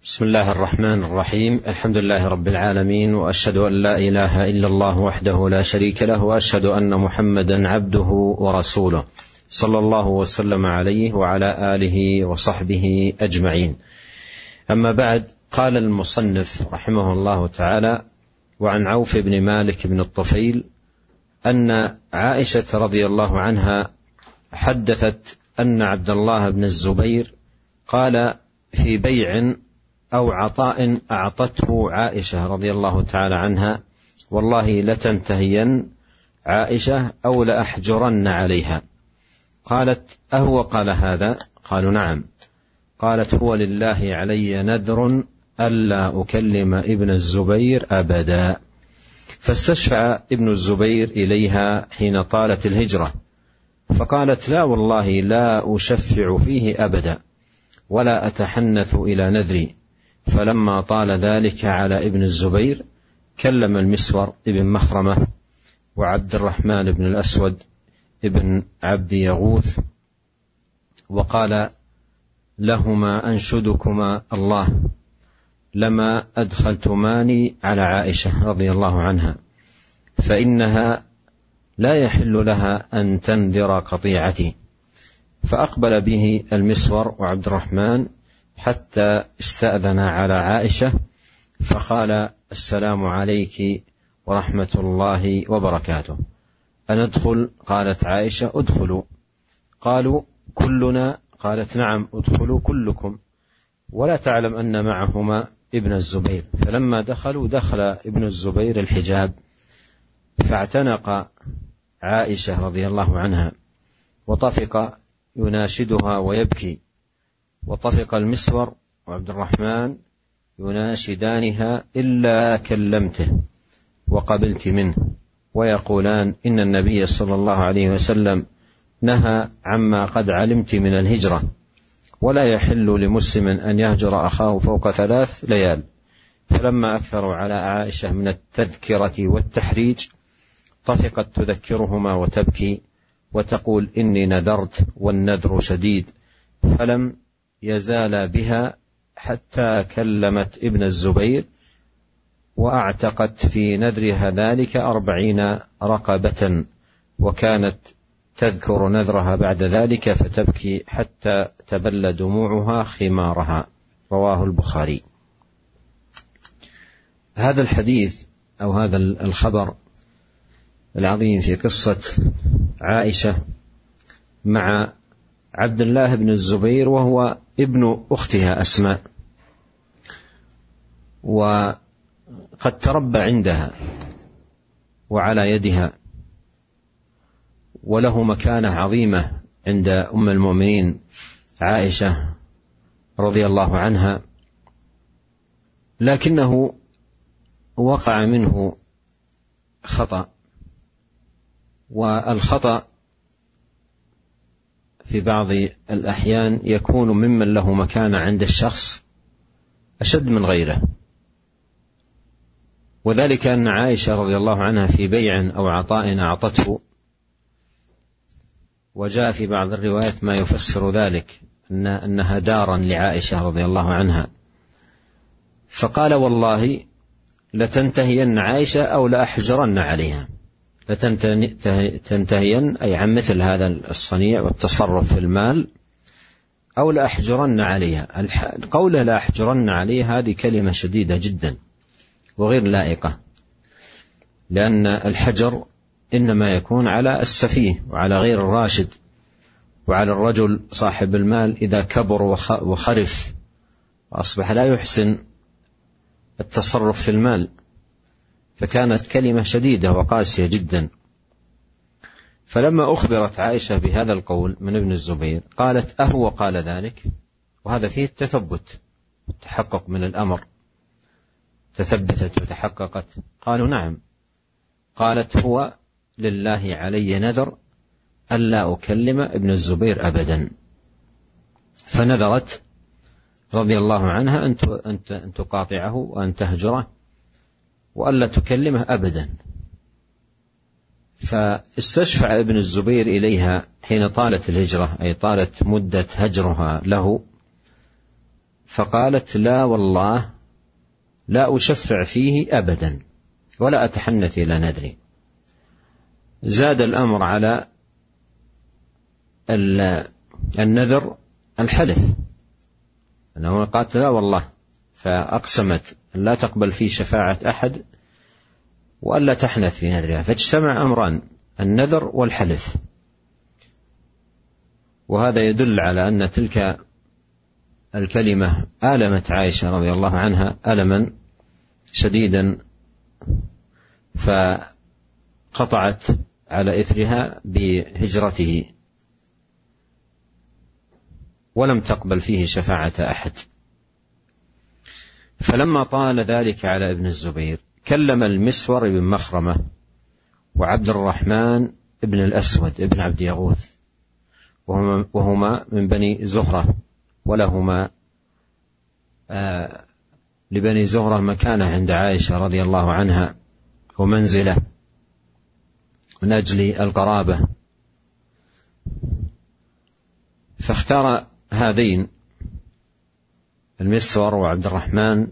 بسم الله الرحمن الرحيم. الحمد لله رب العالمين، وأشهد أن لا إله إلا الله وحده لا شريك له، وأشهد أن محمدا عبده ورسوله، صلى الله وسلم عليه وعلى آله وصحبه أجمعين. أما بعد، قال المصنف رحمه الله تعالى: وعن عوف بن مالك بن الطفيل أن عائشة رضي الله عنها حدثت أن عبد الله بن الزبير قال في بيع أو عطاء أعطته عائشة رضي الله تعالى عنها: والله لتنتهين عائشة أو لأحجرن عليها. قالت: أهو قال هذا؟ قالوا: نعم. قالت: هو لله علي نذر ألا أكلم ابن الزبير أبدا. فاستشفع ابن الزبير إليها حين طالت الهجرة، فقالت: لا والله لا أشفع فيه أبدا ولا أتحنث إلى نذري. فلما طال ذلك على ابن الزبير كلم المسور ابن مخرمة وعبد الرحمن بن الأسود ابن عبد يغوث وقال لهما: أنشدكما الله لما أدخلتماني على عائشة رضي الله عنها، فإنها لا يحل لها أن تنذر قطيعتي. فأقبل به المسور وعبد الرحمن حتى استأذن على عائشة، فقال: السلام عليك ورحمة الله وبركاته، أندخل؟ قالت عائشة: ادخلوا. قالوا: كلنا؟ قالت: نعم، ادخلوا كلكم. ولا تعلم أن معهما ابن الزبير. فلما دخلوا دخل ابن الزبير الحجاب، فاعتنق عائشة رضي الله عنها وطفق يناشدها ويبكي، وطفق المسور وعبد الرحمن يناشدانها: إلا كلمته وقبلت منه، ويقولان: إن النبي صلى الله عليه وسلم نهى عما قد علمت من الهجرة، ولا يحل لمسلم أن يهجر أخاه فوق 3 ليال. فلما أكثروا على عائشة من التذكرة والتحريج طفقت تذكرهما وتبكي وتقول: إني نذرت والنذر شديد. فلم يزال بها حتى كلمت ابن الزبير، وأعتقت في نذرها ذلك 40 رقبة، وكانت تذكر نذرها بعد ذلك فتبكي حتى تبل دموعها خمارها. رواه البخاري. هذا الحديث أو هذا الخبر العظيم في قصة عائشة مع عبد الله بن الزبير، وهو ابن أختها أسماء، وقد تربى عندها وعلى يدها، وله مكانة عظيمة عند أم المؤمنين عائشة رضي الله عنها، لكنه وقع منه خطأ، والخطأ في بعض الأحيان يكون ممن له مكانة عند الشخص أشد من غيره. وذلك أن عائشة رضي الله عنها في بيع أو عطاء أعطته، وجاء في بعض الروايات ما يفسر ذلك أنها دارا لعائشة رضي الله عنها، فقال: والله لتنتهين عائشة أو لأحجرن عليها. لتنتهين أي عن مثل هذا الصنيع والتصرف في المال، أو لأحجرن عليها. قوله لأحجرن عليها هذه كلمة شديدة جدا وغير لائقة، لأن الحجر إنما يكون على السفيه وعلى غير الراشد، وعلى الرجل صاحب المال إذا كبر وخرف وأصبح لا يحسن التصرف في المال، فكانت كلمة شديدة وقاسية جدا. فلما أخبرت عائشة بهذا القول من ابن الزبير قالت: أهو قال ذلك؟ وهذا فيه التثبت والتحقق من الأمر، تثبتت وتحققت. قالوا: نعم. قالت: هو لله علي نذر ألا أكلم ابن الزبير أبدا. فنذرت رضي الله عنها أن تقاطعه وأن تهجره وألا تكلمه أبدا. فاستشفع ابن الزبير إليها حين طالت الهجرة، أي طالت مدة هجرها له، فقالت: لا والله لا أشفع فيه أبدا ولا أتحنث إلى نذري. زاد الأمر على النذر الحلف، أنه قالت: لا والله، فأقسمت لا تقبل فيه شفاعة أحد وألا تحنث في نذرها، فاجتمع أمران: النذر والحلف. وهذا يدل على أن تلك الكلمة آلمت عائشة رضي الله عنها ألما شديدا، فقطعت على إثرها بهجرته ولم تقبل فيه شفاعة أحد. فلما طال ذلك على ابن الزبير كلم المسور بن مخرمة وعبد الرحمن بن الأسود بن عبد يغوث، وهما من بني زهرة، ولهما لبني زهرة مكانة عند عائشة رضي الله عنها ومنزلة من أجل القرابة. فاختار هذين المسور وعبد الرحمن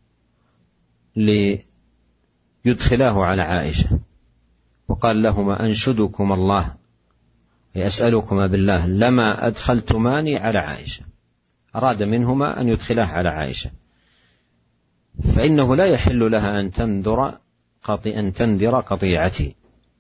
ليدخلاه على عائشة، وقال لهما: أنشدكم الله، أسألكما بالله لما أدخلتماني على عائشة. أراد منهما أن يدخلاه على عائشة، فإنه لا يحل لها أن تنذر قطيعتي.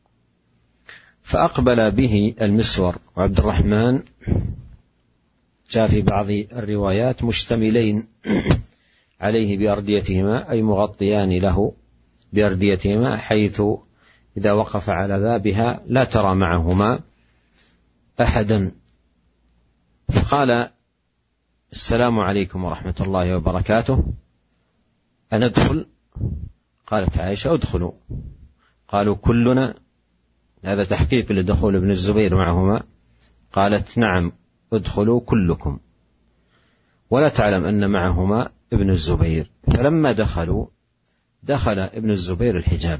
فأقبل به المسور وعبد الرحمن، جاء في بعض الروايات مشتملين عليه بأرديتهما، أي مغطيان له بأرديتهما، حيث إذا وقف على بابها لا ترى معهما أحدا. فقال: السلام عليكم ورحمة الله وبركاته، أندخل؟ قالت عائشة: ادخلوا. قالوا: كلنا؟ هذا تحقيق لدخول ابن الزبير معهما. قالت: نعم، ادخلوا كلكم، ولا تعلم أن معهما ابن الزبير. فلما دخلوا دخل ابن الزبير الحجاب.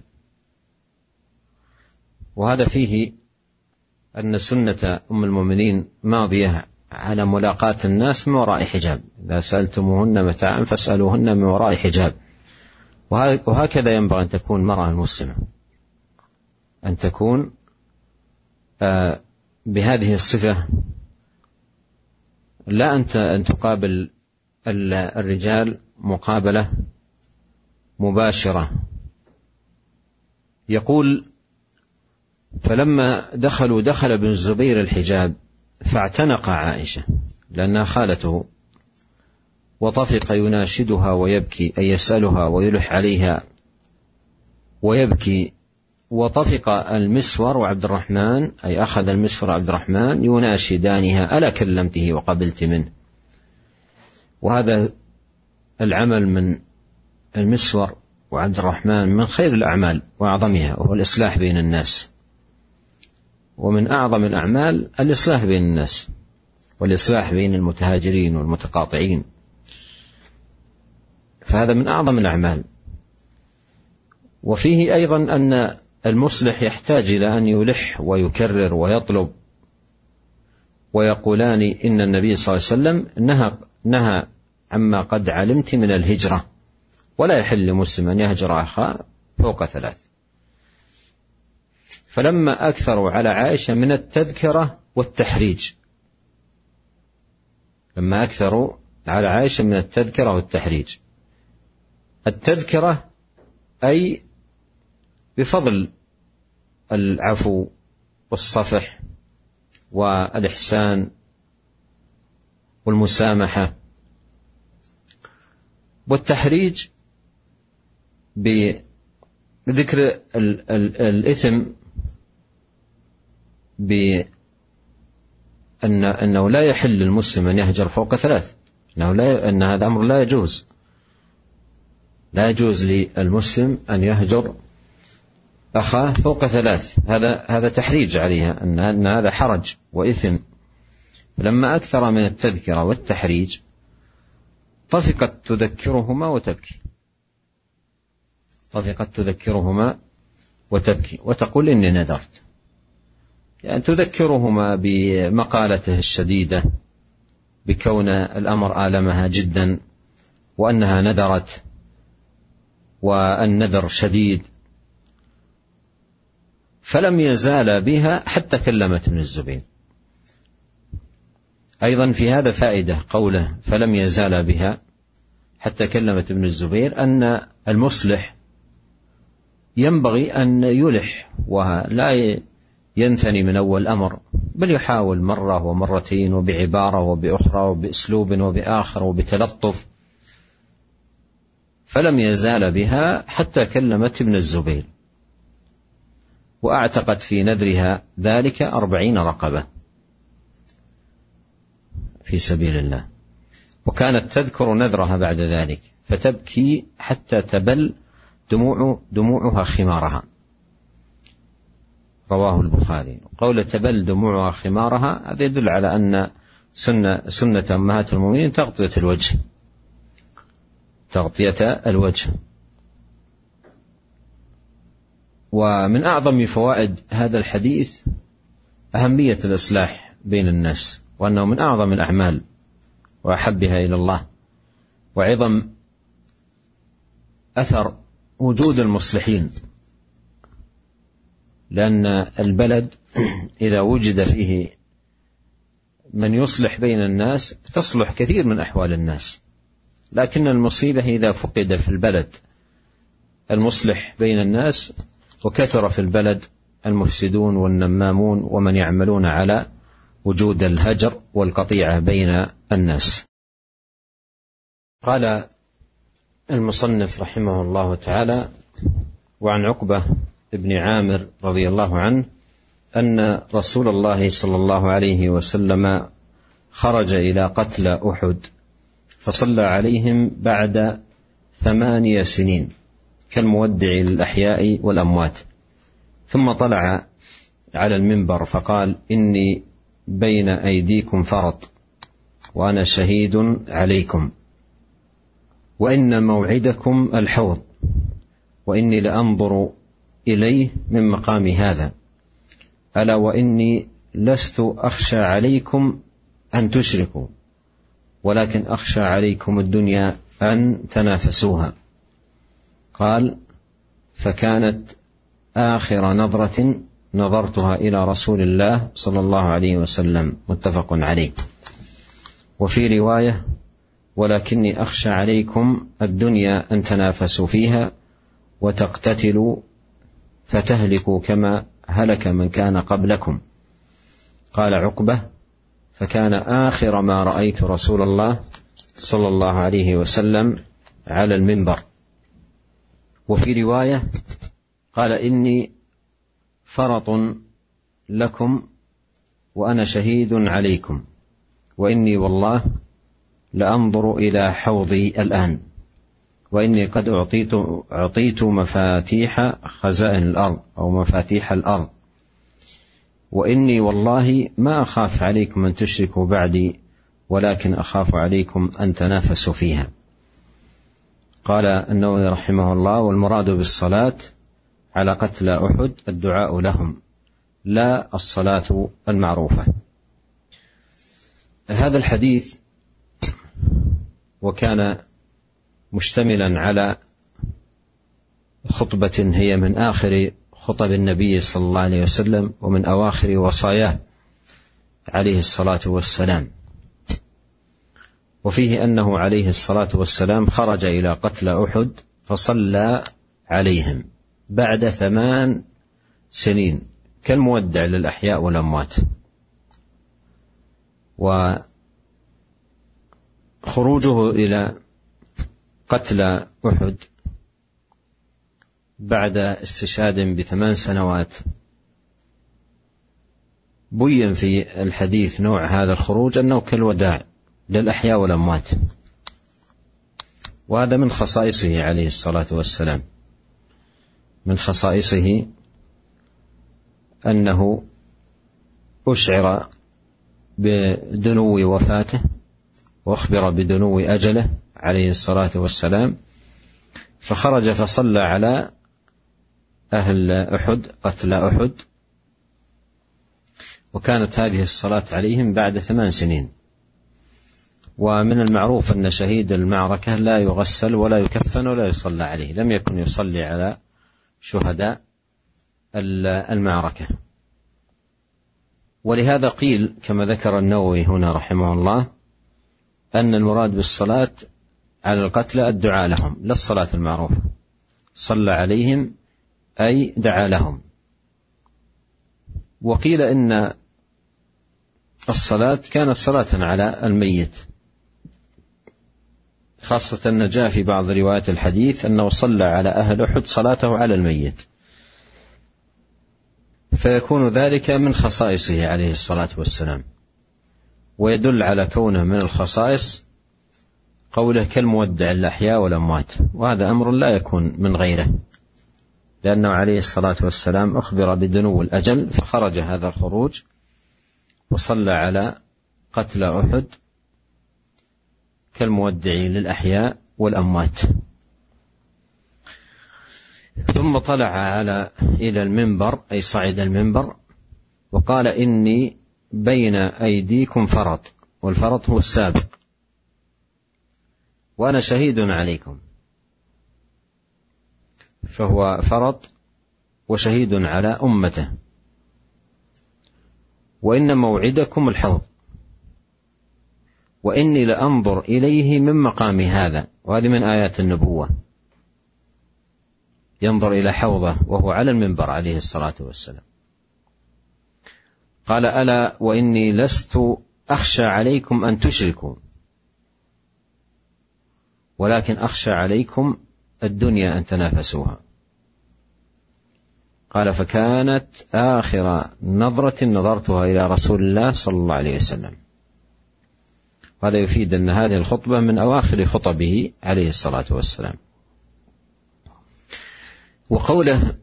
وهذا فيه أن سنة أم المؤمنين ماضية على ملاقاة الناس من وراء حجاب: إذا سألتموهن متاعا فاسألوهن من وراء حجاب. وهكذا ينبغي أن تكون المرأة المسلمة، أن تكون بهذه الصفة، لا أن تقابل الرجال مقابلة مباشرة. يقول: فلما دخل ابن الزبير الحجاب فاعتنق عائشة لأنها خالته، وطفق يناشدها ويبكي، أي يسألها ويلح عليها ويبكي. وطفق المسور وعبد الرحمن، أي أخذ المسور وعبد الرحمن يناشدانها: ألا كلمته وقبلت منه؟ وهذا العمل من المسور وعبد الرحمن من خير الأعمال وأعظمها، وهو الإصلاح بين الناس. ومن أعظم الأعمال الإصلاح بين الناس والإصلاح بين المتهاجرين والمتقاطعين، فهذا من أعظم الأعمال. وفيه أيضا أن المصلح يحتاج إلى أن يلح ويكرر ويطلب، ويقولان: إن النبي صلى الله عليه وسلم نهى عما قد علمت من الهجرة، ولا يحل لمسلم أن يهجر أخاه فوق 3. فلما أكثروا على عائشة من التذكرة والتحريج، لما أكثروا على عائشة من التذكرة والتحريج، التذكرة أي بفضل العفو والصفح والإحسان والمسامحة، والتحريج بذكر الإثم أنه لا يحل للمسلم أن يهجر فوق 3، أن هذا أمر لا يجوز. لا يجوز للمسلم أن يهجر أخاه فوق 3، هذا تحريج عليها، أن هذا حرج وإثم. فلما أكثر من التذكرة والتحريج طفقت تذكرهما وتبكي، طفقت تذكرهما وتبكي وتقول: إني نذرت، يعني تذكرهما بمقالته الشديدة، بكون الأمر آلمها جدا، وأنها نذرت والنذر شديد، فلم يزال بها حتى كلمت ابن الزبير. أيضا في هذا فائدة قوله فلم يزال بها حتى كلمت ابن الزبير، أن المصلح ينبغي أن يلح ولا ينثني من أول أمر، بل يحاول مرة ومرتين وبعبارة وبأخرى وبأسلوب وبآخر وبتلطف. فلم يزال بها حتى كلمت ابن الزبير، وأعتقت في نذرها ذلك 40 رقبة في سبيل الله، وكانت تذكر نذرها بعد ذلك فتبكي حتى تبل دموعها خمارها. رواه البخاري. قول تبل دموعها خمارها هذا يدل على أن سنة أمهات المؤمنين تغطية الوجه. ومن أعظم فوائد هذا الحديث أهمية الإصلاح بين الناس، وأنه من أعظم الأعمال وأحبها إلى الله، وعظم أثر وجود المصلحين، لأن البلد إذا وجد فيه من يصلح بين الناس تصلح كثير من أحوال الناس. لكن المصيبة إذا فقد في البلد المصلح بين الناس وكثر في البلد المفسدون والنمامون ومن يعملون على وجود الهجر والقطيعة بين الناس. قال المصنف رحمه الله تعالى: وعن عقبة ابن عامر رضي الله عنه أن رسول الله صلى الله عليه وسلم خرج إلى قتلى أحد فصلى عليهم بعد 8 سنين كالمودع للأحياء والأموات، ثم طلع على المنبر فقال: إني بين أيديكم فرط وأنا شهيد عليكم، وإن موعدكم الحوض، وإني لأنظر إليه من مقام هذا، ألا وإني لست أخشى عليكم أن تشركوا، ولكن أخشى عليكم الدنيا أن تنافسوها. قال: فكانت آخر نظرة نظرتها إلى رسول الله صلى الله عليه وسلم. متفق عليه. وفي رواية: ولكني أخشى عليكم الدنيا أن تنافسوا فيها وتقتتلوا فتهلكوا كما هلك من كان قبلكم. قال عقبة: فكان آخر ما رأيت رسول الله صلى الله عليه وسلم على المنبر. وفي رواية قال: إني فرط لكم وأنا شهيد عليكم، وإني والله لأنظر إلى حوضي الآن، وإني قد أعطيت مفاتيح خزائن الأرض أو مفاتيح الأرض، وإني والله ما أخاف عليكم أن تشركوا بعدي، ولكن أخاف عليكم أن تنافسوا فيها. قال النووي رحمه الله: والمراد بالصلاة على قتلى أحد الدعاء لهم، لا الصلاة المعروفة. هذا الحديث وكان مشتملا على خطبة هي من آخر خطب النبي صلى الله عليه وسلم ومن أواخر وصاياه عليه الصلاة والسلام، وفيه أنه عليه الصلاة والسلام خرج إلى قتلى أحد فصلى عليهم بعد 8 سنين كالمودع للأحياء والأموات. وخروجه إلى قتلى أحد بعد استشهاد ب8 سنوات بين في الحديث نوع هذا الخروج أنه كالوداع للأحياء والأموات، وهذا من خصائصه عليه الصلاة والسلام. من خصائصه أنه أشعر بدنو وفاته وأخبر بدنو أجله عليه الصلاة والسلام، فخرج فصلى على أهل أحد قتلى أحد، وكانت هذه الصلاة عليهم بعد 8 سنين. ومن المعروف أن شهيد المعركة لا يغسل ولا يكفن ولا يصلى عليه، لم يكن يصلي على شهداء المعركة. ولهذا قيل كما ذكر النووي هنا رحمه الله أن المراد بالصلاة على القتلى الدعاء لهم، لا الصلاة المعروفة، صلى عليهم أي دعا لهم. وقيل إن الصلاة كانت صلاة على الميت، خاصة أن جاء في بعض روايات الحديث أنه صلى على أهل أحد صلاته على الميت، فيكون ذلك من خصائصه عليه الصلاة والسلام. ويدل على كونه من الخصائص قوله كالمودع الأحياء والأموات، وهذا أمر لا يكون من غيره، لأنه عليه الصلاة والسلام أخبر بدنو الأجل فخرج هذا الخروج وصلى على قتلى أحد كالمودعين للأحياء والأموات. ثم طلع إلى المنبر، أي صعد المنبر، وقال إني بين أيديكم فرط، والفرط هو السابق، وأنا شهيد عليكم. فهو فرط وشهيد على أمته، وإن موعدكم الحوض، وإني لأنظر إليه من مقام هذا، وهذه من آيات النبوة، ينظر إلى حوضه وهو على المنبر عليه الصلاة والسلام. قال ألا وإني لست أخشى عليكم أن تشركوا، ولكن أخشى عليكم الدنيا أن تنافسوها. قال فكانت آخر نظرة نظرتها إلى رسول الله صلى الله عليه وسلم. وهذا يفيد أن هذه الخطبة من أواخر خطبه عليه الصلاة والسلام. وقوله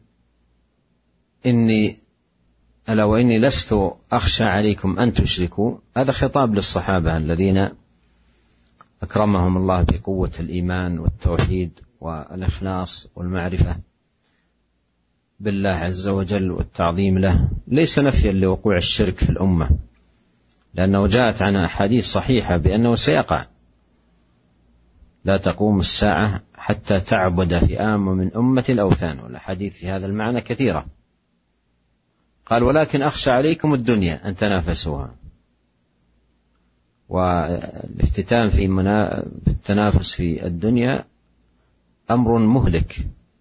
ألا وإني لست أخشى عليكم أن تشركوا، هذا خطاب للصحابة الذين أكرمهم الله بقوة الإيمان والتوحيد والإخلاص والمعرفة بالله عز وجل والتعظيم له، ليس نفيا لوقوع الشرك في الأمة، لأنه جاءت عن أحاديث صحيحة بأنه سيقع، لا تقوم الساعة حتى تعبد فئام من أمة الأوثان، والأحاديث في هذا المعنى كثيرة. قال ولكن أخشى عليكم الدنيا أن تنافسوها، والافتتان في التنافس في الدنيا أمر مهلك.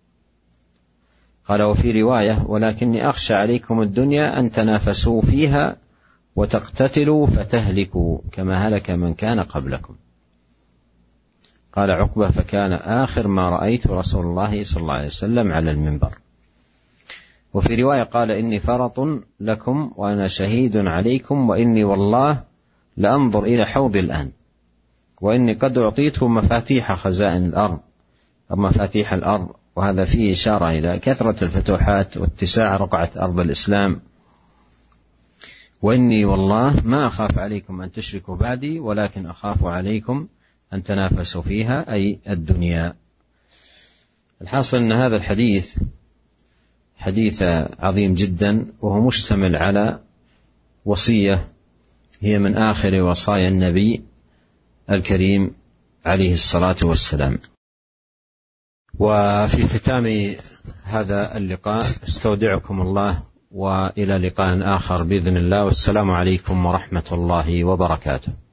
قال وفي رواية ولكني أخشى عليكم الدنيا أن تنافسوا فيها وتقتتلوا فتهلكوا كما هلك من كان قبلكم. قال عقبة فكان آخر ما رأيت رسول الله صلى الله عليه وسلم على المنبر. وفي رواية قال إني فرط لكم وأنا شهيد عليكم، وإني والله لأنظر إلى حوض الآن، وإني قد أعطيته مفاتيح خزائن الأرض أو مفاتيح الأرض، وهذا فيه إشارة إلى كثرة الفتوحات واتساع رقعة أرض الإسلام. وإني والله ما أخاف عليكم أن تشركوا بعدي، ولكن أخاف عليكم أن تنافسوا فيها، أي الدنيا. الحاصل أن هذا الحديث حديث عظيم جدا، وهو مشتمل على وصية هي من آخر وصايا النبي الكريم عليه الصلاة والسلام. وفي ختام هذا اللقاء استودعكم الله، وإلى لقاء آخر بإذن الله، والسلام عليكم ورحمة الله وبركاته.